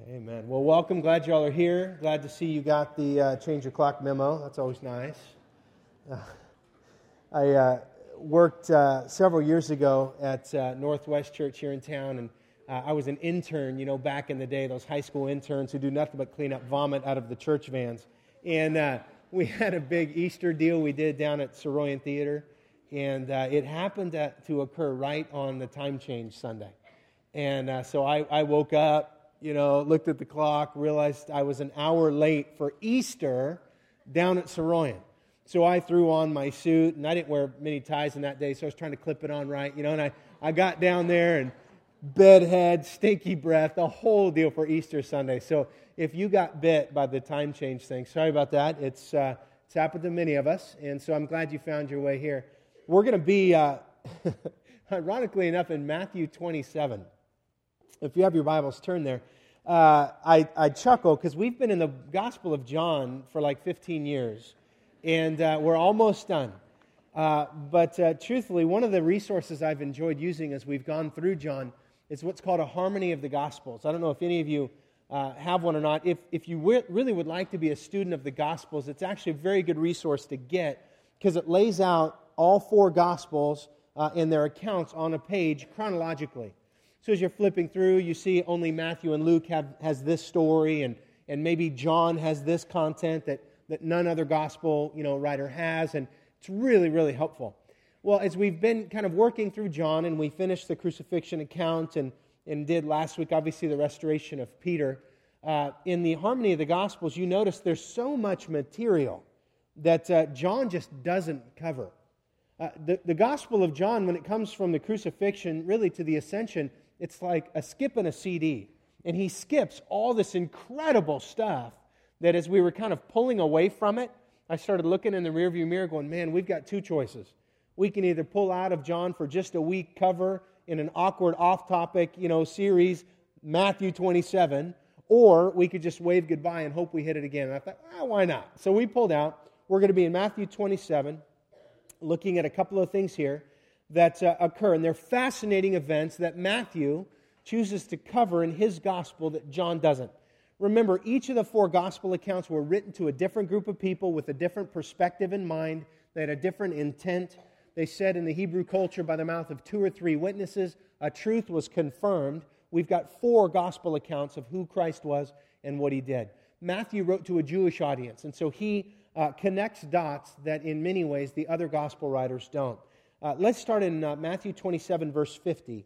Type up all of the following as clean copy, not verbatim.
Amen. Well, welcome. Glad you all are here. Glad to see you got the change your clock memo. That's always nice. I worked several years ago at Northwest Church here in town, and I was an intern, back in the day, those high school interns who do nothing but clean up vomit out of the church vans. And we had a big Easter deal we did down at Saroyan Theater, and it happened to occur right on the time change Sunday. And so I woke up, looked at the clock, realized I was an hour late for Easter down at Saroyan. So I threw on my suit, and I didn't wear many ties in that day, so I was trying to clip it on right, and I got down there, and bedhead, stinky breath, the whole deal for Easter Sunday. So if you got bit by the time change thing, sorry about that. It's happened to many of us, and so I'm glad you found your way here. We're going to be, ironically enough, in Matthew 27. If you have your Bibles, turn there. I chuckle because we've been in the Gospel of John for like 15 years, and we're almost done. But truthfully, one of the resources I've enjoyed using as we've gone through John is what's called a harmony of the Gospels. I don't know if any of you have one or not. If you really would like to be a student of the Gospels, it's actually a very good resource to get because it lays out all four Gospels and their accounts on a page chronologically. So as you're flipping through, you see only Matthew and Luke has this story, and maybe John has this content that none other gospel writer has, and it's really, really helpful. Well, as we've been kind of working through John, and we finished the crucifixion account and did last week, obviously, the restoration of Peter, in the harmony of the Gospels, you notice there's so much material that John just doesn't cover. The Gospel of John, when it comes from the crucifixion really to the ascension, it's like a skip in a CD. And he skips all this incredible stuff that as we were kind of pulling away from it, I started looking in the rearview mirror going, man, we've got two choices. We can either pull out of John for just a week cover in an awkward off-topic, series, Matthew 27, or we could just wave goodbye and hope we hit it again. And I thought, why not? So we pulled out. We're going to be in Matthew 27, looking at a couple of things here that occur. And they're fascinating events that Matthew chooses to cover in his gospel that John doesn't. Remember, each of the four gospel accounts were written to a different group of people with a different perspective in mind. They had a different intent. They said in the Hebrew culture, by the mouth of 2 or 3 witnesses, a truth was confirmed. We've got 4 gospel accounts of who Christ was and what he did. Matthew wrote to a Jewish audience, and so he connects dots that in many ways the other gospel writers don't. Let's start in Matthew 27, verse 50.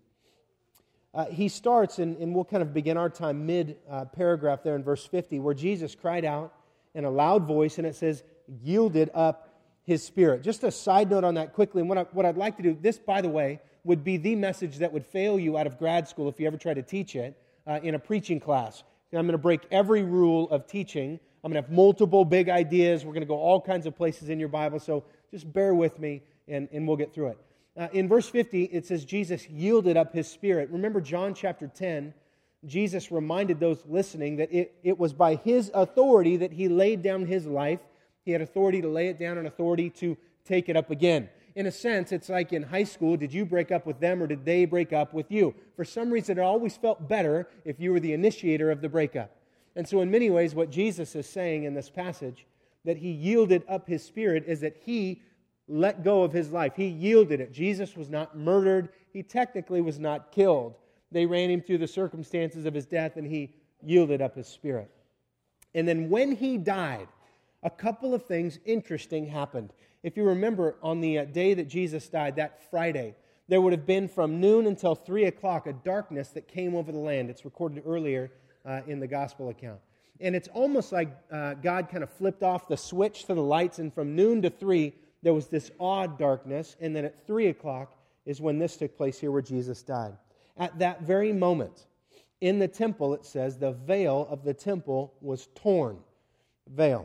He starts, and we'll kind of begin our time mid-paragraph there in verse 50, where Jesus cried out in a loud voice, and it says, yielded up his spirit. Just a side note on that quickly, and what I'd like to do, this, by the way, would be the message that would fail you out of grad school if you ever try to teach it in a preaching class. And I'm going to break every rule of teaching. I'm going to have multiple big ideas. We're going to go all kinds of places in your Bible, so just bear with me, and we'll get through it. In verse 50, it says, Jesus yielded up his spirit. Remember John chapter 10, Jesus reminded those listening that it was by his authority that he laid down his life. He had authority to lay it down and authority to take it up again. In a sense, it's like in high school, did you break up with them or did they break up with you? For some reason, it always felt better if you were the initiator of the breakup. And so in many ways, what Jesus is saying in this passage, that he yielded up his spirit, is that he let go of his life. He yielded it. Jesus was not murdered. He technically was not killed. They ran him through the circumstances of his death, and he yielded up his spirit. And then when he died, a couple of things interesting happened. If you remember, on the day that Jesus died, that Friday, there would have been from noon until 3 o'clock a darkness that came over the land. It's recorded earlier in the gospel account. And it's almost like God kind of flipped off the switch to the lights, and from noon to 3, there was this odd darkness, and then at 3 o'clock is when this took place here where Jesus died. At that very moment, in the temple, it says, the veil of the temple was torn. Veil.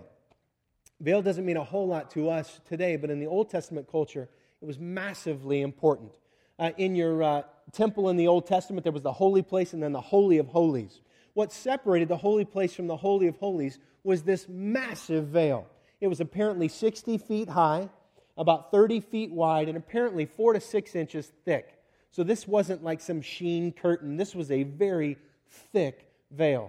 Veil doesn't mean a whole lot to us today, but in the Old Testament culture, it was massively important. In your temple in the Old Testament, there was the holy place and then the Holy of Holies. What separated the holy place from the Holy of Holies was this massive veil. It was apparently 60 feet high, about 30 feet wide, and apparently 4 to 6 inches thick. So this wasn't like some sheen curtain. This was a very thick veil.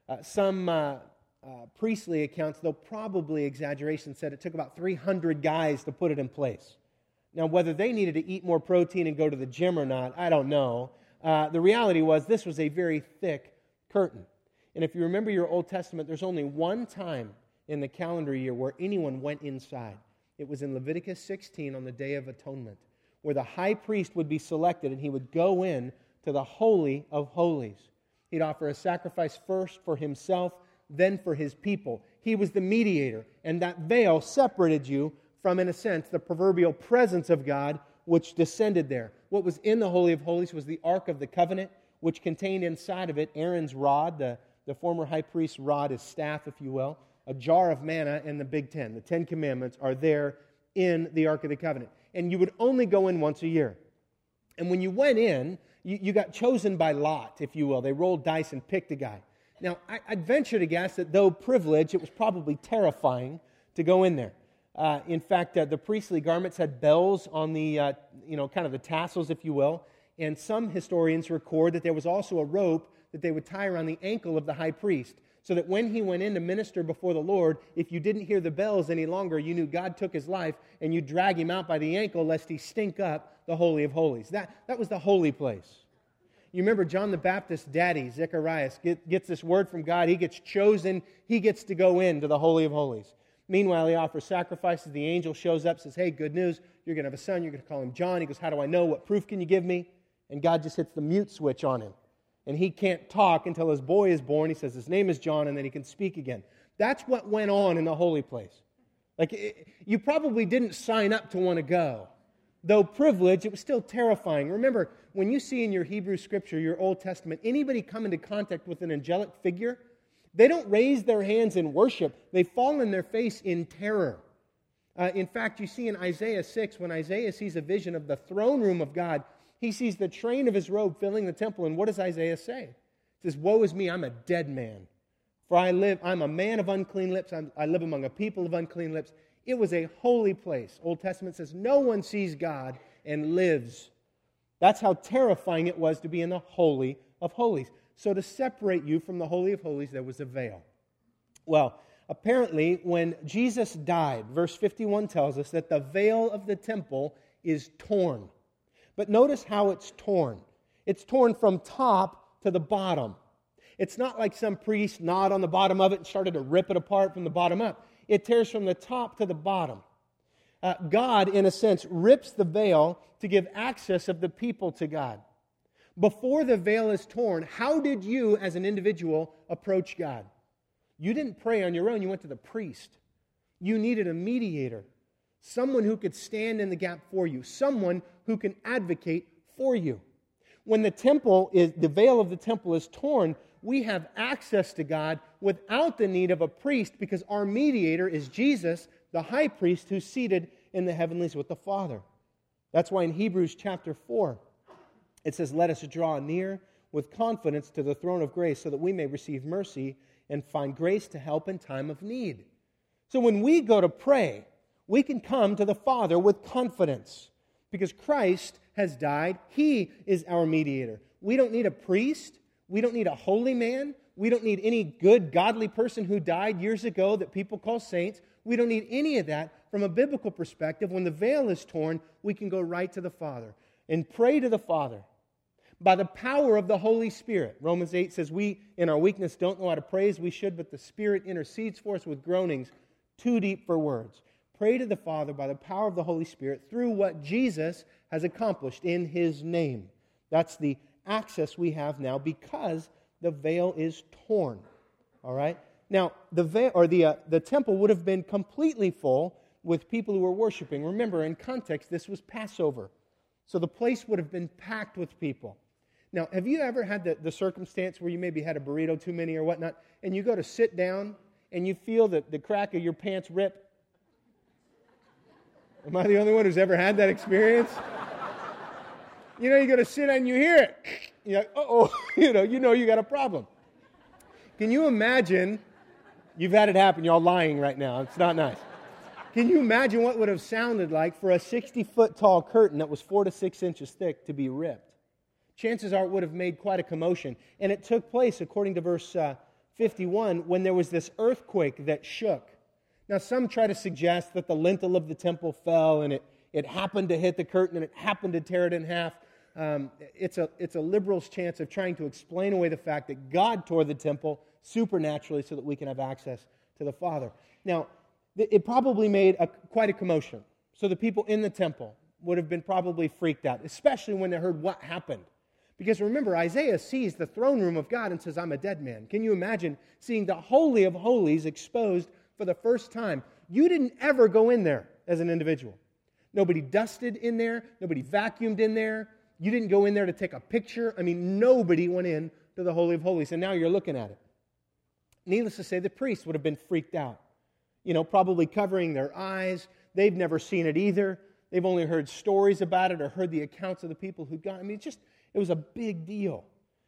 Some priestly accounts, though probably exaggeration, said it took about 300 guys to put it in place. Now, whether they needed to eat more protein and go to the gym or not, I don't know. The reality was this was a very thick curtain. And if you remember your Old Testament, there's only one time in the calendar year where anyone went inside. It was in Leviticus 16 on the Day of Atonement, where the high priest would be selected and he would go in to the Holy of Holies. He'd offer a sacrifice first for himself, then for his people. He was the mediator, and that veil separated you from, in a sense, the proverbial presence of God which descended there. What was in the Holy of Holies was the Ark of the Covenant, which contained inside of it Aaron's rod, the former high priest's rod, his staff, if you will, a jar of manna, and the Big Ten. The Ten Commandments are there in the Ark of the Covenant. And you would only go in once a year. And when you went in, you got chosen by lot, if you will. They rolled dice and picked a guy. Now, I'd venture to guess that though privileged, it was probably terrifying to go in there. In fact, the priestly garments had bells on the, kind of the tassels, if you will. And some historians record that there was also a rope that they would tie around the ankle of the high priest, so that when he went in to minister before the Lord, if you didn't hear the bells any longer, you knew God took his life, and you drag him out by the ankle lest he stink up the Holy of Holies. That was the holy place. You remember John the Baptist's daddy, Zacharias, gets this word from God. He gets chosen. He gets to go into the Holy of Holies. Meanwhile, he offers sacrifices. The angel shows up, says, hey, good news. You're going to have a son. You're going to call him John. He goes, how do I know? What proof can you give me? And God just hits the mute switch on him. And he can't talk until his boy is born. He says his name is John, and then he can speak again. That's what went on in the holy place. You probably didn't sign up to want to go. Though privileged, it was still terrifying. Remember, when you see in your Hebrew Scripture, your Old Testament, anybody come into contact with an angelic figure, they don't raise their hands in worship. They fall on their face in terror. In fact, you see in Isaiah 6, when Isaiah sees a vision of the throne room of God, he sees the train of his robe filling the temple, and what does Isaiah say? He says, woe is me, I'm a dead man. For I'm a man of unclean lips, I live among a people of unclean lips. It was a holy place. Old Testament says, no one sees God and lives. That's how terrifying it was to be in the Holy of Holies. So to separate you from the Holy of Holies, there was a veil. Well, apparently, when Jesus died, verse 51 tells us that the veil of the temple is torn. But notice how it's torn. It's torn from top to the bottom. It's not like some priest gnawed on the bottom of it and started to rip it apart from the bottom up. It tears from the top to the bottom. God, in a sense, rips the veil to give access of the people to God. Before the veil is torn, how did you, as an individual, approach God? You didn't pray on your own. You went to the priest. You needed a mediator. Someone who could stand in the gap for you. Someone who can advocate for you. When the veil of the temple is torn, we have access to God without the need of a priest, because our mediator is Jesus, the high priest who's seated in the heavenlies with the Father. That's why in Hebrews chapter 4, it says, let us draw near with confidence to the throne of grace so that we may receive mercy and find grace to help in time of need. So when we go to pray, we can come to the Father with confidence because Christ has died. He is our mediator. We don't need a priest. We don't need a holy man. We don't need any good, godly person who died years ago that people call saints. We don't need any of that. From a biblical perspective, when the veil is torn, we can go right to the Father and pray to the Father by the power of the Holy Spirit. Romans 8 says, we, in our weakness, don't know how to pray as we should, but the Spirit intercedes for us with groanings too deep for words. Pray to the Father by the power of the Holy Spirit through what Jesus has accomplished in His name. That's the access we have now because the veil is torn. All right? Now, the veil, or the temple would have been completely full with people who were worshiping. Remember, in context, this was Passover. So the place would have been packed with people. Now, have you ever had the circumstance where you maybe had a burrito too many or whatnot, and you go to sit down and you feel the crack of your pants rip? Am I the only one who's ever had that experience? You go to sit down and you hear it. You're like, uh-oh, you got a problem. Can you imagine, you've had it happen, you're all lying right now, it's not nice. Can you imagine what would have sounded like for a 60-foot tall curtain that was 4 to 6 inches thick to be ripped? Chances are it would have made quite a commotion. And it took place, according to verse 51 when there was this earthquake that shook. Now, some try to suggest that the lintel of the temple fell and it happened to hit the curtain and it happened to tear it in half. It's a liberal's chance of trying to explain away the fact that God tore the temple supernaturally so that we can have access to the Father. Now, it probably made quite a commotion. So the people in the temple would have been probably freaked out, especially when they heard what happened. Because remember, Isaiah sees the throne room of God and says, I'm a dead man. Can you imagine seeing the Holy of Holies exposed for the first time? You didn't ever go in there as an individual. Nobody dusted in there. Nobody vacuumed in there. You didn't go in there to take a picture. I mean, nobody went in to the Holy of Holies. And now you're looking at it. Needless to say, the priests would have been freaked out. Probably covering their eyes. They've never seen it either. They've only heard stories about it or heard the accounts of the people who'd gone. I mean, it was a big deal.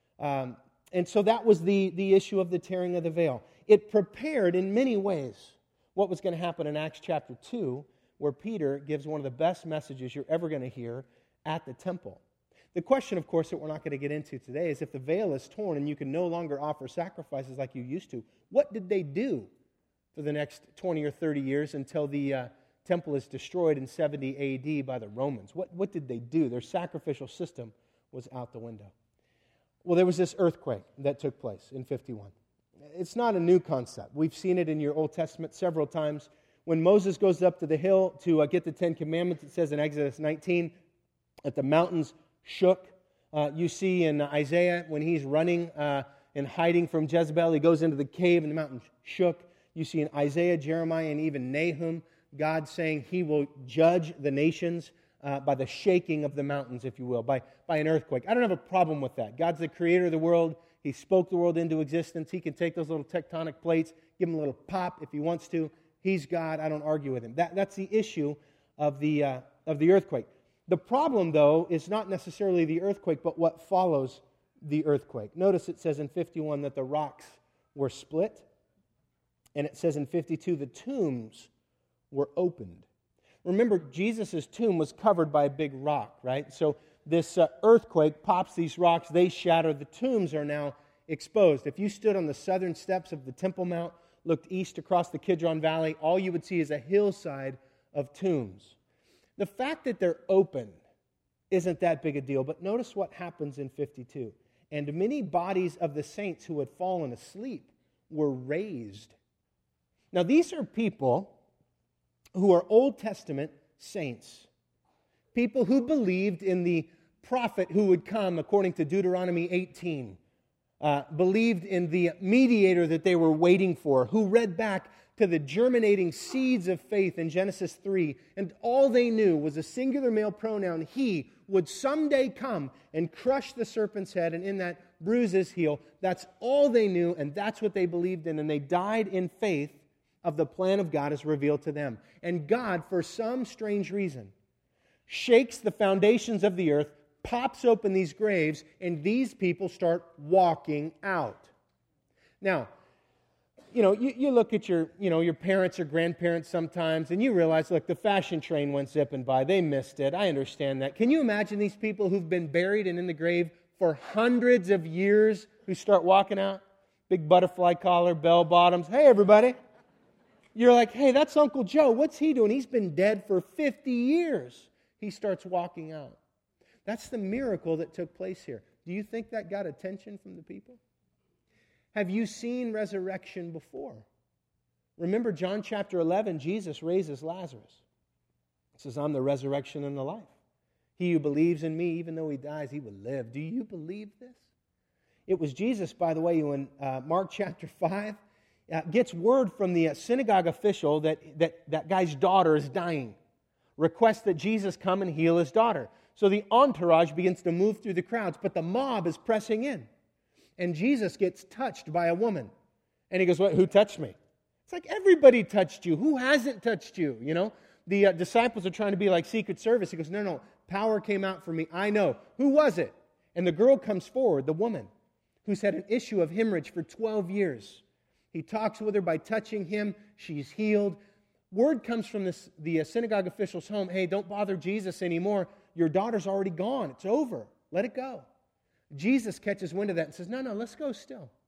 And so that was the issue of the tearing of the veil. It prepared in many ways what was going to happen in Acts chapter 2, where Peter gives one of the best messages you're ever going to hear at the temple. The question, of course, that we're not going to get into today is if the veil is torn and you can no longer offer sacrifices like you used to, what did they do for the next 20 or 30 years until the temple is destroyed in 70 A.D. by the Romans? What did they do? Their sacrificial system was out the window. Well, there was this earthquake that took place in 51. It's not a new concept. We've seen it in your Old Testament several times. When Moses goes up to the hill to get the Ten Commandments, it says in Exodus 19 that the mountains shook. You see in Isaiah when he's running and hiding from Jezebel, he goes into the cave and the mountains shook. You see in Isaiah, Jeremiah, and even Nahum, God saying He will judge the nations by the shaking of the mountains, if you will, by an earthquake. I don't have a problem with that. God's the creator of the world. He spoke the world into existence. He can take those little tectonic plates, give them a little pop if He wants to. He's God. I don't argue with Him. That's the issue of the earthquake. The problem, though, is not necessarily the earthquake, but what follows the earthquake. Notice it says in 51 that the rocks were split, and it says in 52 the tombs were opened. Remember, Jesus' tomb was covered by a big rock, right? So this earthquake pops these rocks, they shatter, the tombs are now exposed. If you stood on the southern steps of the Temple Mount, looked east across the Kidron Valley, all you would see is a hillside of tombs. The fact that they're open isn't that big a deal, but notice what happens in 52. And many bodies of the saints who had fallen asleep were raised. Now, these are people who are Old Testament saints. People who believed in the prophet who would come according to Deuteronomy 18. Believed in the mediator that they were waiting for, who read back to the germinating seeds of faith in Genesis 3, and all they knew was a singular male pronoun, He, would someday come and crush the serpent's head, and in that bruise his heel. That's all they knew, and that's what they believed in, and they died in faith of the plan of God as revealed to them. And God, for some strange reason, shakes the foundations of the earth, pops open these graves, and these people start walking out. Now, you look at your parents or grandparents sometimes, and you realize, look, the fashion train went zipping by. They missed it. I understand that. Can you imagine these people who've been buried and in the grave for hundreds of years who start walking out? Big butterfly collar, bell bottoms. Hey, everybody. You're like, hey, that's Uncle Joe. What's he doing? He's been dead for 50 years. He starts walking out. That's the miracle that took place here. Do you think that got attention from the people? Have you seen resurrection before? Remember John chapter 11, Jesus raises Lazarus. He says, I'm the resurrection and the life. He who believes in me, even though he dies, he will live. Do you believe this? It was Jesus, by the way, who in Mark chapter 5 gets word from the synagogue official that guy's daughter is dying. Requests that Jesus come and heal his daughter. So the entourage begins to move through the crowds, but the mob is pressing in. And Jesus gets touched by a woman. And he goes, what, who touched me? It's like, everybody touched you. Who hasn't touched you? The disciples are trying to be like Secret Service. He goes, no, power came out for me. I know. Who was it? And the girl comes forward, the woman, who's had an issue of hemorrhage for 12 years. He talks with her by touching him. She's healed. Word comes from the synagogue official's home, hey, don't bother Jesus anymore. Your daughter's already gone. It's over. Let it go. Jesus catches wind of that and says, no, let's go still.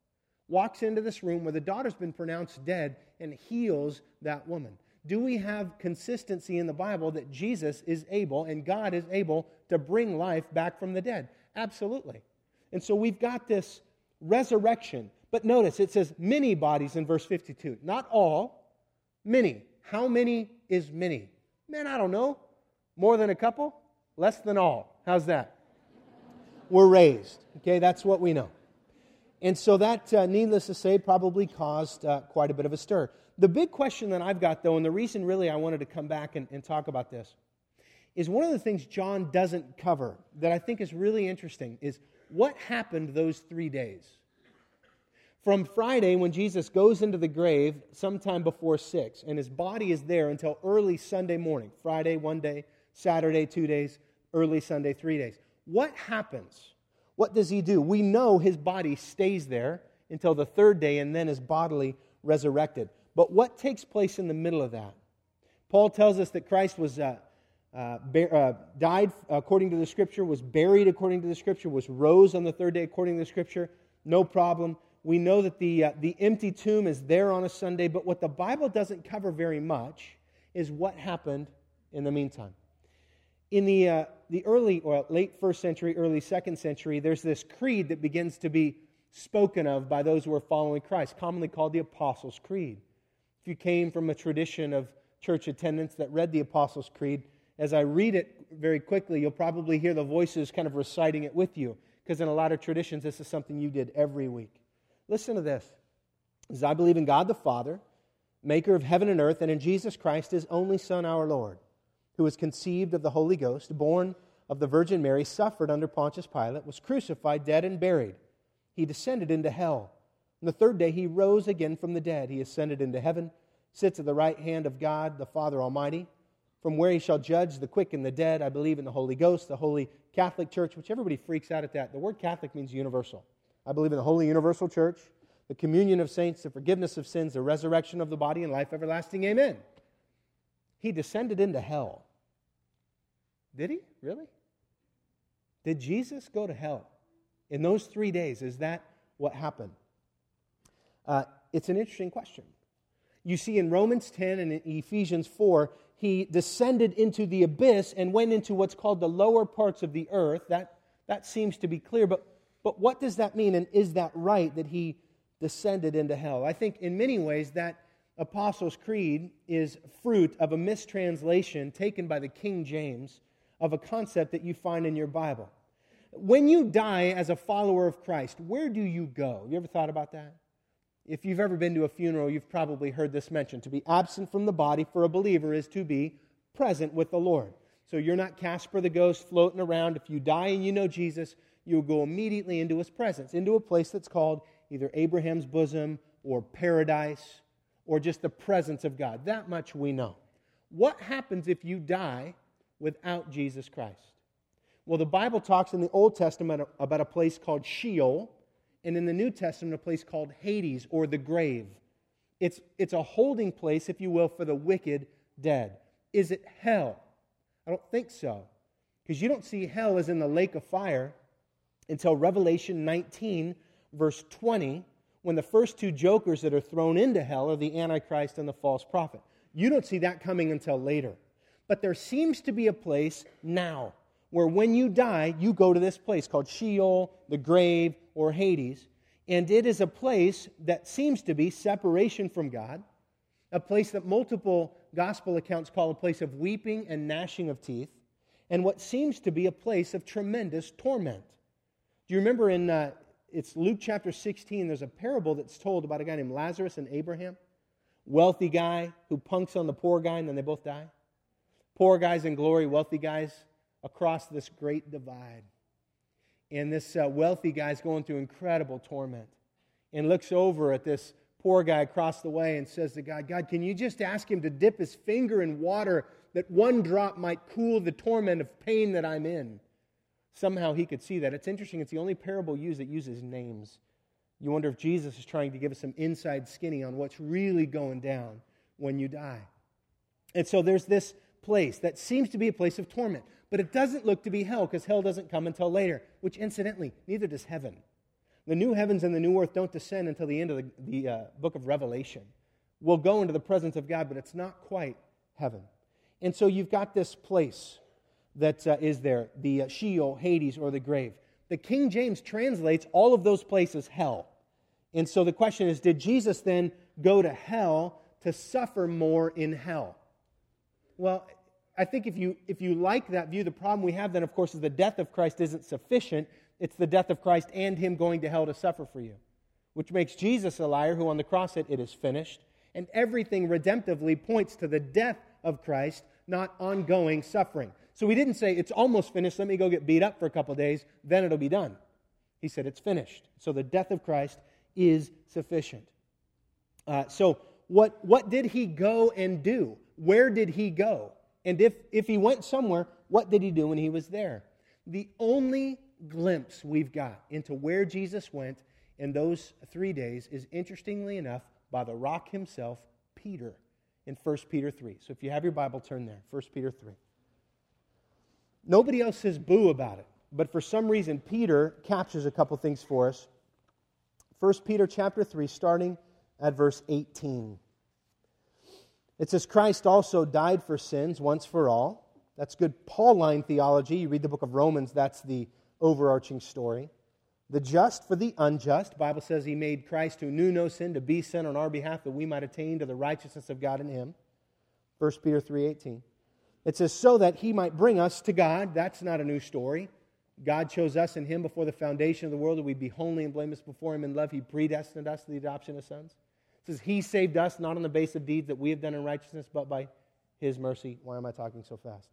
walks into this room where the daughter's been pronounced dead and heals that woman. Do we have consistency in the Bible that Jesus is able and God is able to bring life back from the dead? Absolutely. And so we've got this resurrection. But notice, it says many bodies in verse 52. Not all, many. How many is many? Man, I don't know. More than a couple? Less than all. How's that? Were raised. Okay, that's what we know. And so that, needless to say, probably caused quite a bit of a stir. The big question that I've got, though, and the reason really I wanted to come back and talk about this, is one of the things John doesn't cover that I think is really interesting is what happened those 3 days. From Friday, when Jesus goes into the grave sometime before 6, and his body is there until early Sunday morning. Friday, 1 day, Saturday, 2 days, early Sunday, 3 days. What happens? What does he do? We know his body stays there until the third day and then is bodily resurrected. But what takes place in the middle of that? Paul tells us that Christ was died according to the Scripture, was buried according to the Scripture, was rose on the third day according to the Scripture. No problem. We know that the empty tomb is there on a Sunday, but what the Bible doesn't cover very much is what happened in the meantime. In the early or late first century, early second century, there's this creed that begins to be spoken of by those who are following Christ, commonly called the Apostles' Creed. If you came from a tradition of church attendance that read the Apostles' Creed, as I read it very quickly, you'll probably hear the voices kind of reciting it with you, because in a lot of traditions, this is something you did every week. Listen to this. It says, I believe in God the Father, maker of heaven and earth, and in Jesus Christ, his only Son, our Lord, who was conceived of the Holy Ghost, born of the Virgin Mary, suffered under Pontius Pilate, was crucified, dead, and buried. He descended into hell. On the third day, he rose again from the dead. He ascended into heaven, sits at the right hand of God, the Father Almighty, from where he shall judge the quick and the dead. I believe in the Holy Ghost, the Holy Catholic Church, which everybody freaks out at that. The word Catholic means universal. I believe in the Holy Universal Church, the communion of saints, the forgiveness of sins, the resurrection of the body, and life everlasting. Amen. He descended into hell. Did he? Really? Did Jesus go to hell? In those 3 days, is that what happened? It's an interesting question. You see in Romans 10 and in Ephesians 4, he descended into the abyss and went into what's called the lower parts of the earth. That seems to be clear, but what does that mean, and is that right that he descended into hell? I think in many ways that Apostles' Creed is fruit of a mistranslation taken by the King James of a concept that you find in your Bible. When you die as a follower of Christ, where do you go? You ever thought about that? If you've ever been to a funeral, you've probably heard this mentioned. To be absent from the body for a believer is to be present with the Lord. So you're not Casper the Ghost floating around. If you die and you know Jesus, you'll go immediately into his presence, into a place that's called either Abraham's bosom or paradise or just the presence of God. That much we know. What happens if you die without Jesus Christ? Well, the Bible talks in the Old Testament about a place called Sheol, and in the New Testament, a place called Hades, or the grave. It's a holding place, if you will, for the wicked dead. Is it hell? I don't think so, because you don't see hell as in the lake of fire until Revelation 19, verse 20, when the first two jokers that are thrown into hell are the Antichrist and the false prophet. You don't see that coming until later. But there seems to be a place now where when you die, you go to this place called Sheol, the grave, or Hades. And it is a place that seems to be separation from God, a place that multiple gospel accounts call a place of weeping and gnashing of teeth, and what seems to be a place of tremendous torment. Do you remember in it's Luke chapter 16, there's a parable that's told about a guy named Lazarus and Abraham? Wealthy guy who punks on the poor guy, and then they both die. Poor guys in glory, wealthy guys across this great divide. And this wealthy guy's going through incredible torment and looks over at this poor guy across the way and says to God, God, can you just ask him to dip his finger in water that one drop might cool the torment of pain that I'm in? Somehow he could see that. It's interesting. It's the only parable used that uses names. You wonder if Jesus is trying to give us some inside skinny on what's really going down when you die. And so there's this place that seems to be a place of torment. But it doesn't look to be hell, because hell doesn't come until later, which incidentally, neither does heaven. The new heavens and the new earth don't descend until the end of the book of Revelation. We'll go into the presence of God, but it's not quite heaven. And so you've got this place that is there, the Sheol, Hades, or the grave. The King James translates all of those places hell. And so the question is, did Jesus then go to hell to suffer more in hell? Well, I think if you like that view, the problem we have then, of course, is the death of Christ isn't sufficient. It's the death of Christ and Him going to hell to suffer for you, which makes Jesus a liar who on the cross said, "It is finished." And everything redemptively points to the death of Christ, not ongoing suffering. So He didn't say, "It's almost finished, let me go get beat up for a couple days, then it'll be done." He said, "It's finished." So the death of Christ is sufficient. So what did He go and do? Where did He go? And if He went somewhere, what did He do when He was there? The only glimpse we've got into where Jesus went in those 3 days is, interestingly enough, by the rock himself, Peter, in 1 Peter 3. So if you have your Bible, turn there, 1 Peter 3. Nobody else says boo about it, but for some reason, Peter captures a couple things for us. 1 Peter chapter 3, starting at verse 18. It says, "Christ also died for sins once for all." That's good Pauline theology. You read the book of Romans, that's the overarching story. "The just for the unjust." The Bible says He made Christ, who knew no sin, to be sin on our behalf, that we might attain to the righteousness of God in Him. 1 Peter 3:18. It says, "So that He might bring us to God." That's not a new story. God chose us in Him before the foundation of the world, that we'd be holy and blameless before Him in love. He predestined us to the adoption of sons. It says He saved us not on the basis of deeds that we have done in righteousness, but by His mercy. Why am I talking so fast?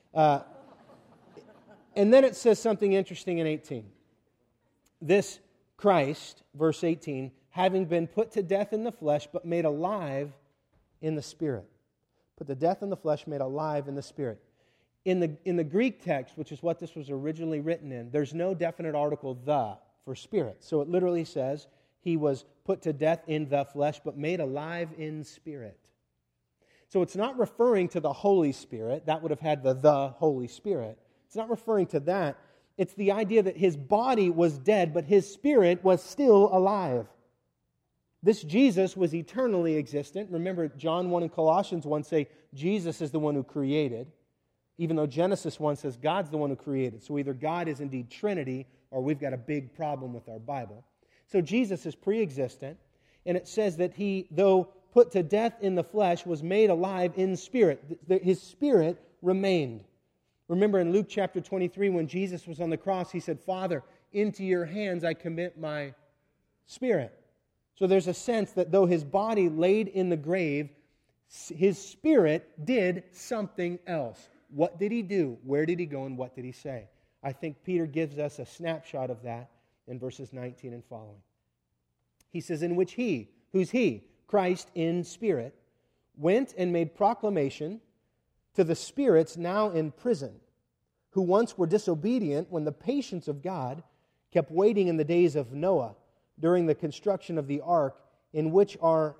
And then it says something interesting in 18. This Christ, verse 18, "having been put to death in the flesh, but made alive in the Spirit." Put to death in the flesh, made alive in the Spirit. In the Greek text, which is what this was originally written in, there's no definite article, "the," for Spirit. So it literally says, He was put to death in the flesh, but made alive in spirit. So it's not referring to the Holy Spirit. That would have had the Holy Spirit. It's not referring to that. It's the idea that His body was dead, but His spirit was still alive. This Jesus was eternally existent. Remember, John 1 and Colossians 1 say Jesus is the one who created, even though Genesis 1 says God's the one who created. So either God is indeed Trinity, or we've got a big problem with our Bible. So Jesus is pre-existent, and it says that He, though put to death in the flesh, was made alive in spirit. His spirit remained. Remember in Luke chapter 23, when Jesus was on the cross, He said, "Father, into Your hands I commit my spirit." So there's a sense that though His body laid in the grave, His spirit did something else. What did He do? Where did He go? And what did He say? I think Peter gives us a snapshot of that in verses 19 and following. He says, "In which He," who's He? Christ in spirit, "went and made proclamation to the spirits now in prison, who once were disobedient when the patience of God kept waiting in the days of Noah, during the construction of the ark, in which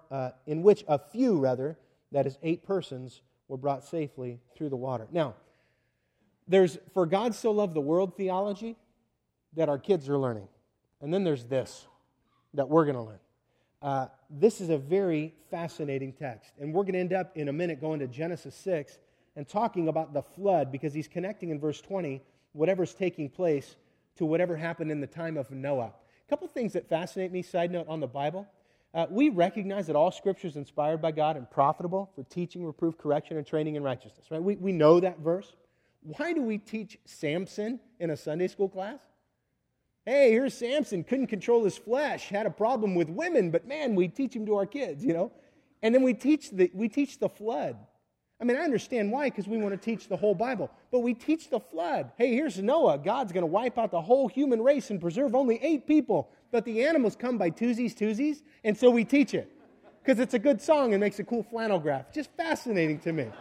a few, that is 8 persons, were brought safely through the water." Now, there's "for God so loved the world" theology that our kids are learning. And then there's this that we're going to learn. This is a very fascinating text. And we're going to end up in a minute going to Genesis 6 and talking about the flood, because he's connecting in verse 20 whatever's taking place to whatever happened in the time of Noah. A couple things that fascinate me, side note on the Bible. We recognize that all Scripture is inspired by God and profitable for teaching, reproof, correction, and training in righteousness. Right? We know that verse. Why do we teach Samson in a Sunday school class? Hey, here's Samson, couldn't control his flesh, had a problem with women, but man, we teach him to our kids, you know. And then we teach the flood. I mean, I understand why, because we want to teach the whole Bible. But we teach the flood. Hey, here's Noah. God's going to wipe out the whole human race and preserve only 8 people. But the animals come by twosies, and so we teach it. Because it's a good song and makes a cool flannel graph. Just fascinating to me.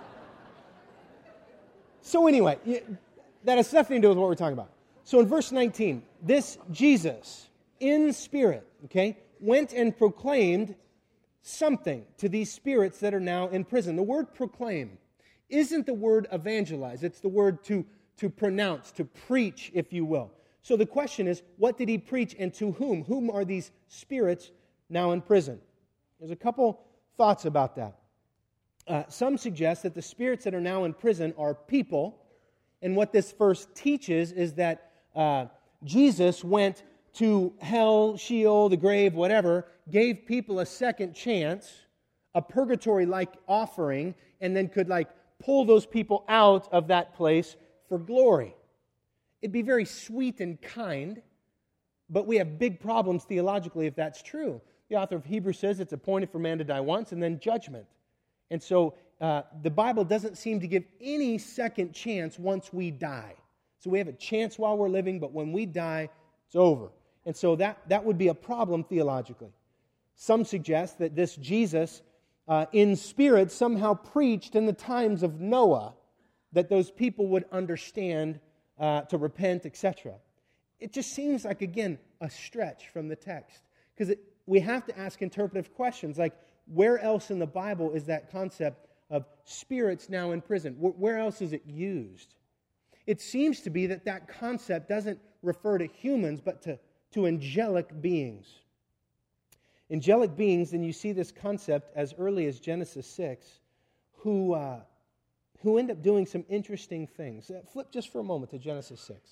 So anyway, that has nothing to do with what we're talking about. So in verse 19, this Jesus, in spirit, went and proclaimed something to these spirits that are now in prison. The word proclaim isn't the word evangelize. It's the word to pronounce, to preach, if you will. So the question is, what did he preach and to whom? Whom are these spirits now in prison? There's a couple thoughts about that. Some suggest that the spirits that are now in prison are people, and what this verse teaches is that Jesus went to hell, Sheol, the grave, whatever, gave people a second chance, a purgatory-like offering, and then could pull those people out of that place for glory. It'd be very sweet and kind, but we have big problems theologically if that's true. The author of Hebrews says it's appointed for man to die once and then judgment. And so the Bible doesn't seem to give any second chance once we die. So we have a chance while we're living, but when we die, it's over. And so that would be a problem theologically. Some suggest that this Jesus, in spirit, somehow preached in the times of Noah, that those people would understand to repent, etc. It just seems like, again, a stretch from the text. Because we have to ask interpretive questions like, where else in the Bible is that concept of spirits now in prison? Where else is it used? It seems to be that concept doesn't refer to humans, but to angelic beings. Angelic beings, and you see this concept as early as Genesis 6, who end up doing some interesting things. Flip just for a moment to Genesis 6.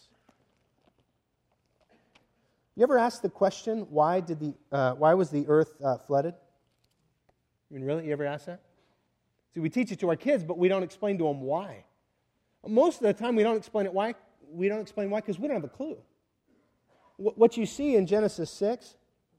You ever ask the question, why was the earth flooded? I mean, really? You ever ask that? See, we teach it to our kids, but we don't explain to them why. Most of the time, we don't explain why because we don't have a clue. What you see in Genesis 6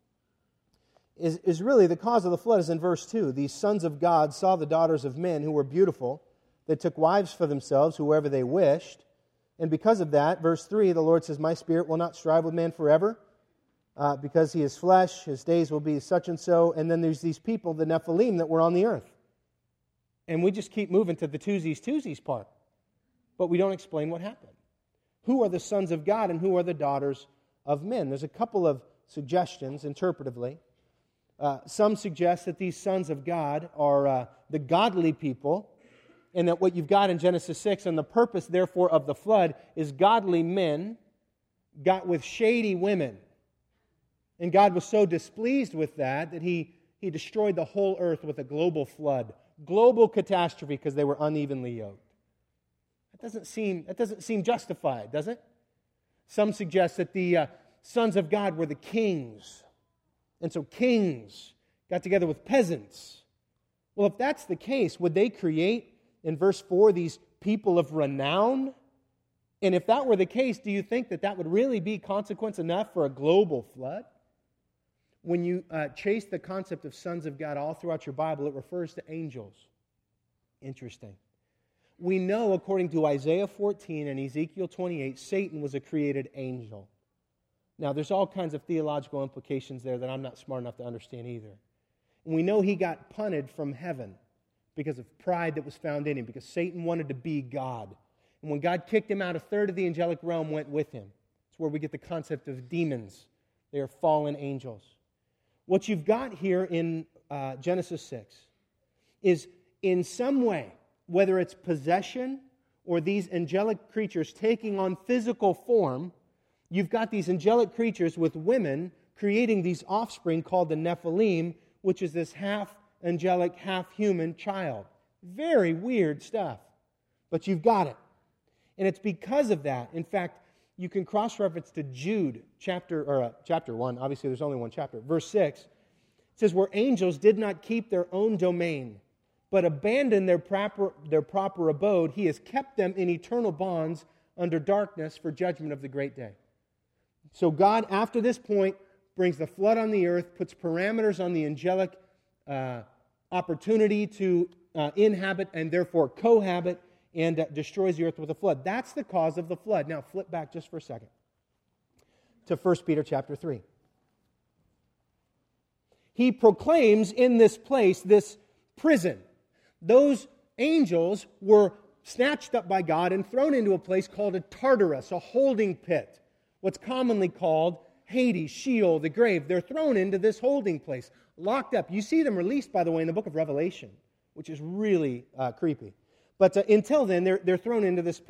is really the cause of the flood is in verse 2. These sons of God saw the daughters of men who were beautiful. They took wives for themselves, whoever they wished. And because of that, verse 3, the Lord says, my spirit will not strive with man forever, because he is flesh, his days will be such and so. And then there's these people, the Nephilim, that were on the earth. And we just keep moving to the twosies part. But we don't explain what happened. Who are the sons of God and who are the daughters of men? There's a couple of suggestions interpretively. Some suggest that these sons of God are the godly people, and that what you've got in Genesis 6, and the purpose, therefore, of the flood is godly men got with shady women. And God was so displeased with that He destroyed the whole earth with a global flood, global catastrophe, because they were unevenly yoked. That doesn't seem justified, does it? Some suggest that the sons of God were the kings. And so kings got together with peasants. Well, if that's the case, would they create, in verse 4, these people of renown? And if that were the case, do you think that would really be consequence enough for a global flood? When you chase the concept of sons of God all throughout your Bible, it refers to angels. Interesting. We know, according to Isaiah 14 and Ezekiel 28, Satan was a created angel. Now, there's all kinds of theological implications there that I'm not smart enough to understand either. And we know he got punted from heaven because of pride that was found in him, because Satan wanted to be God. And when God kicked him out, a third of the angelic realm went with him. It's where we get the concept of demons. They are fallen angels. What you've got here in Genesis 6 is, in some way, whether it's possession or these angelic creatures taking on physical form, you've got these angelic creatures with women creating these offspring called the Nephilim, which is this half-angelic, half-human child. Very weird stuff, but you've got it. And it's because of that. In fact, you can cross-reference to Jude, chapter 1. Obviously, there's only one chapter. Verse 6, it says, where angels did not keep their own domain, but abandoned their proper abode, he has kept them in eternal bonds under darkness for judgment of the great day. So God, after this point, brings the flood on the earth, puts parameters on the angelic opportunity to inhabit and therefore cohabit, and destroys the earth with a flood. That's the cause of the flood. Now, flip back just for a second to 1 Peter chapter 3. He proclaims in this place, this prison. Those angels were snatched up by God and thrown into a place called a Tartarus, a holding pit, what's commonly called Hades, Sheol, the grave. They're thrown into this holding place, locked up. You see them released, by the way, in the book of Revelation, which is really creepy. But until then, they're thrown into this pit.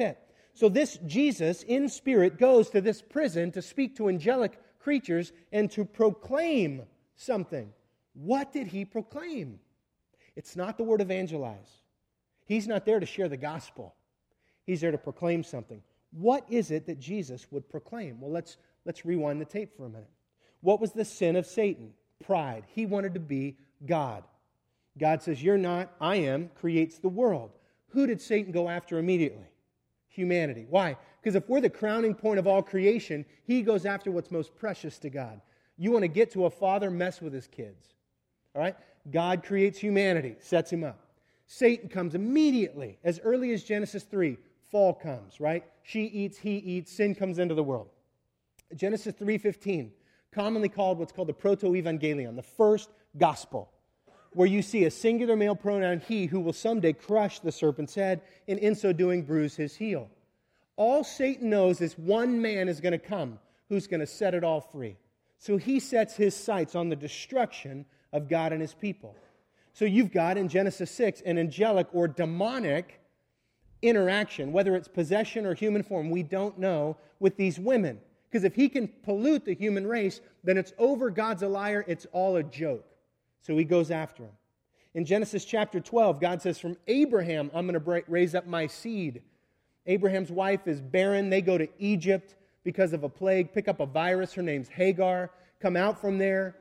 So this Jesus in spirit goes to this prison to speak to angelic creatures and to proclaim something. What did he proclaim? It's not the word evangelize. He's not there to share the gospel. He's there to proclaim something. What is it that Jesus would proclaim? Well, let's rewind the tape for a minute. What was the sin of Satan? Pride. He wanted to be God. God says, you're not, I am, creates the world. Who did Satan go after immediately? Humanity. Why? Because if we're the crowning point of all creation, he goes after what's most precious to God. You want to get to a father, mess with his kids. All right? God creates humanity, sets him up. Satan comes immediately, as early as Genesis 3. Fall comes, right? She eats, he eats, sin comes into the world. Genesis 3:15, commonly called what's called the proto-evangelion, the first gospel, where you see a singular male pronoun, he, who will someday crush the serpent's head, and in so doing bruise his heel. All Satan knows is one man is going to come who's going to set it all free. So he sets his sights on the destruction of God and his people. So you've got in Genesis 6 an angelic or demonic interaction, whether it's possession or human form, we don't know, with these women. Because if he can pollute the human race, then it's over, God's a liar, it's all a joke. So he goes after him. In Genesis chapter 12, God says, from Abraham, I'm going to raise up my seed. Abraham's wife is barren. They go to Egypt because of a plague, pick up a virus. Her name's Hagar. Come out from there.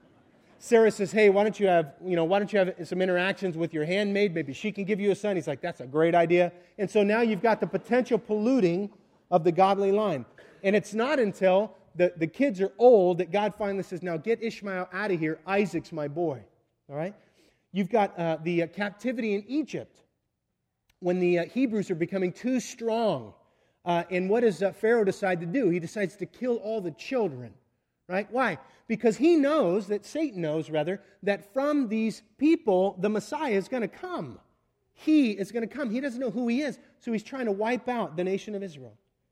Sarah says, hey, why don't you have some interactions with your handmaid? Maybe she can give you a son. He's like, that's a great idea. And so now you've got the potential polluting of the godly line. And it's not until the kids are old that God finally says, now get Ishmael out of here. Isaac's my boy. All right? You've got the captivity in Egypt when the Hebrews are becoming too strong. And what does Pharaoh decide to do? He decides to kill all the children. Right? Why? Because he knows, that Satan knows rather, that from these people the Messiah is going to come. He is going to come. He doesn't know who he is, so he's trying to wipe out the nation of Israel.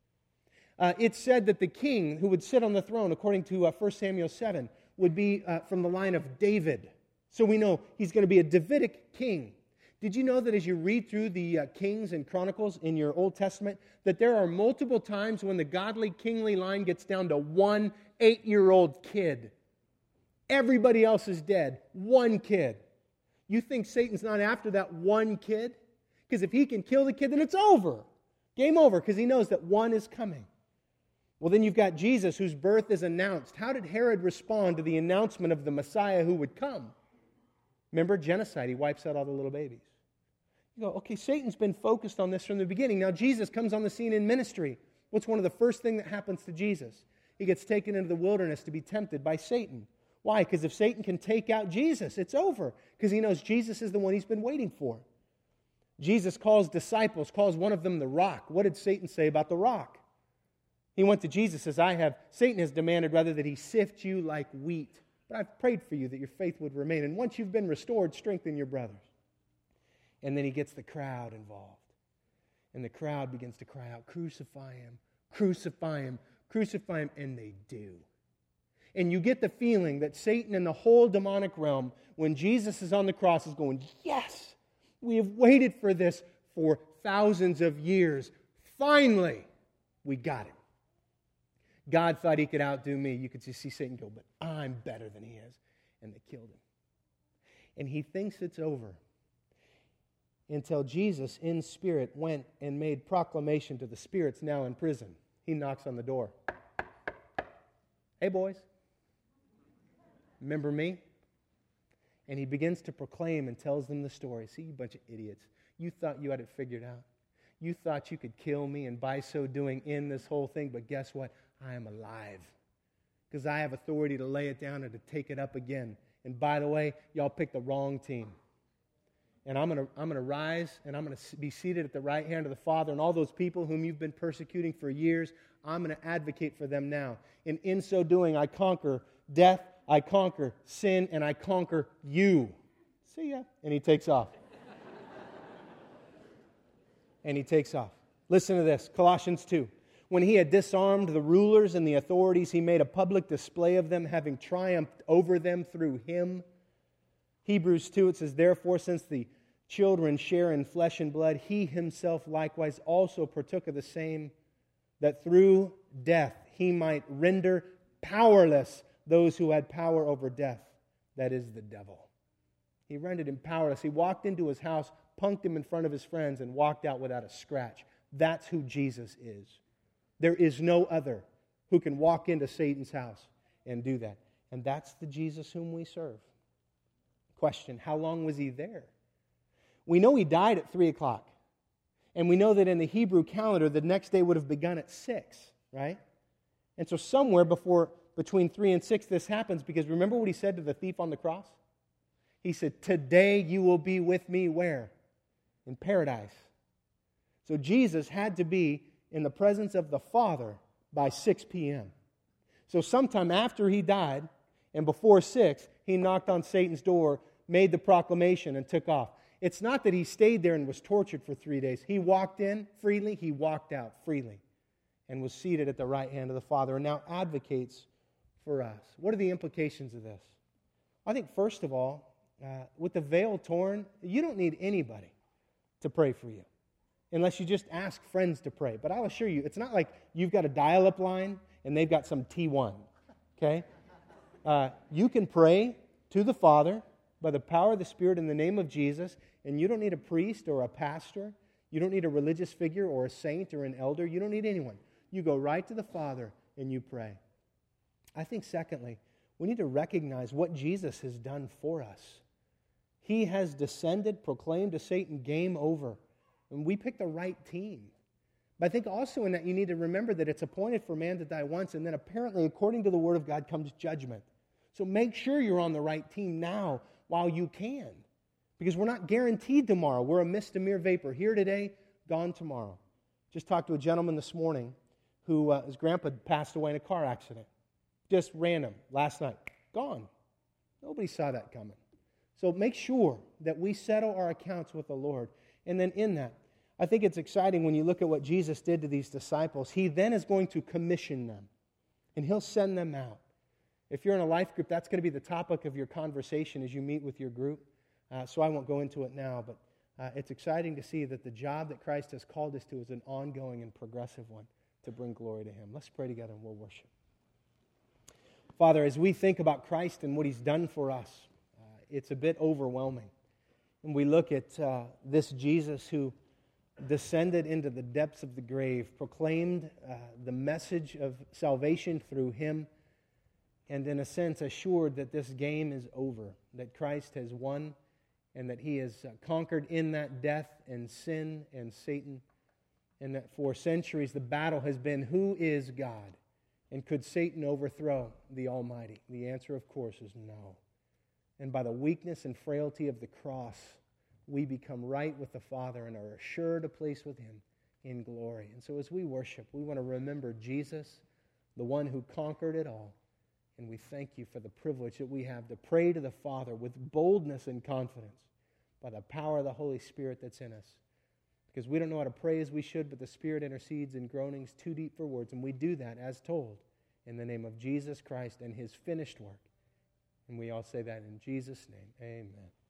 It's said that the king who would sit on the throne, according to 1 Samuel 7, would be from the line of David. So we know he's going to be a Davidic king. Did you know that as you read through the Kings and Chronicles in your Old Testament, that there are multiple times when the godly, kingly line gets down to one 8-year-old kid? Everybody else is dead. One kid. You think Satan's not after that one kid? Because if he can kill the kid, then it's over. Game over, because he knows that one is coming. Well, then you've got Jesus, whose birth is announced. How did Herod respond to the announcement of the Messiah who would come? Remember, genocide. He wipes out all the little babies. You go, okay, Satan's been focused on this from the beginning. Now Jesus comes on the scene in ministry. What's one of the first things that happens to Jesus? He gets taken into the wilderness to be tempted by Satan. Why? Because if Satan can take out Jesus, it's over. Because he knows Jesus is the one he's been waiting for. Jesus calls disciples, calls one of them the rock. What did Satan say about the rock? He went to Jesus and says, Satan has demanded rather that he sift you like wheat. But I've prayed for you that your faith would remain. And once you've been restored, strengthen your brothers. And then he gets the crowd involved. And the crowd begins to cry out, crucify him, crucify him, crucify him. And they do. And you get the feeling that Satan and the whole demonic realm, when Jesus is on the cross, is going, yes, we have waited for this for thousands of years. Finally, we got him. God thought he could outdo me. You could just see Satan go, but I'm better than he is. And they killed him. And he thinks it's over. Until Jesus, in spirit, went and made proclamation to the spirits now in prison. He knocks on the door. Hey, boys. Remember me? And he begins to proclaim and tells them the story. See, you bunch of idiots. You thought you had it figured out. You thought you could kill me and by so doing end this whole thing. But guess what? I am alive. Because I have authority to lay it down and to take it up again. And by the way, y'all picked the wrong team. And I'm going to rise, and I'm going to be seated at the right hand of the Father, and all those people whom you've been persecuting for years, I'm going to advocate for them now. And in so doing, I conquer death, I conquer sin, and I conquer you. See ya. And he takes off. And he takes off. Listen to this, Colossians 2. When he had disarmed the rulers and the authorities, he made a public display of them, having triumphed over them through him. Hebrews 2, it says, therefore, since the children share in flesh and blood, He Himself likewise also partook of the same, that through death He might render powerless those who had power over death, that is, the devil. He rendered him powerless. He walked into his house, punked him in front of his friends, and walked out without a scratch. That's who Jesus is. There is no other who can walk into Satan's house and do that. And that's the Jesus whom we serve. Question, how long was He there? We know He died at 3 o'clock. And we know that in the Hebrew calendar, the next day would have begun at 6, right? And so somewhere between 3 and 6 this happens, because remember what He said to the thief on the cross? He said, today you will be with me where? In paradise. So Jesus had to be in the presence of the Father by 6 p.m. So sometime after He died and before 6, He knocked on Satan's door, made the proclamation, and took off. It's not that He stayed there and was tortured for 3 days. He walked in freely, He walked out freely, and was seated at the right hand of the Father, and now advocates for us. What are the implications of this? I think, first of all, with the veil torn, you don't need anybody to pray for you, unless you just ask friends to pray. But I'll assure you, it's not like you've got a dial-up line and they've got some T1, okay? You can pray to the Father by the power of the Spirit in the name of Jesus, and you don't need a priest or a pastor. You don't need a religious figure or a saint or an elder. You don't need anyone. You go right to the Father and you pray. I think, secondly, we need to recognize what Jesus has done for us. He has descended, proclaimed to Satan, game over. And we picked the right team. But I think also in that you need to remember that it's appointed for man to die once, and then apparently, according to the Word of God, comes judgment. So make sure you're on the right team now while you can. Because we're not guaranteed tomorrow. We're a mist, a mere vapor. Here today, gone tomorrow. Just talked to a gentleman this morning who his grandpa passed away in a car accident. Just random, last night. Gone. Nobody saw that coming. So make sure that we settle our accounts with the Lord. And then in that, I think it's exciting when you look at what Jesus did to these disciples. He then is going to commission them, and He'll send them out. If you're in a life group, that's going to be the topic of your conversation as you meet with your group. So I won't go into it now, but it's exciting to see that the job that Christ has called us to is an ongoing and progressive one to bring glory to Him. Let's pray together and we'll worship. Father, as we think about Christ and what He's done for us, it's a bit overwhelming. And we look at this Jesus who descended into the depths of the grave, proclaimed the message of salvation through Him, and in a sense assured that this game is over, that Christ has won, and that He has conquered in that death and sin and Satan, and that for centuries the battle has been, who is God? And could Satan overthrow the Almighty? The answer, of course, is no. And by the weakness and frailty of the cross, we become right with the Father and are assured a place with Him in glory. And so as we worship, we want to remember Jesus, the one who conquered it all. And we thank You for the privilege that we have to pray to the Father with boldness and confidence by the power of the Holy Spirit that's in us. Because we don't know how to pray as we should, but the Spirit intercedes in groanings too deep for words. And we do that as told in the name of Jesus Christ and His finished work. And we all say that in Jesus' name. Amen.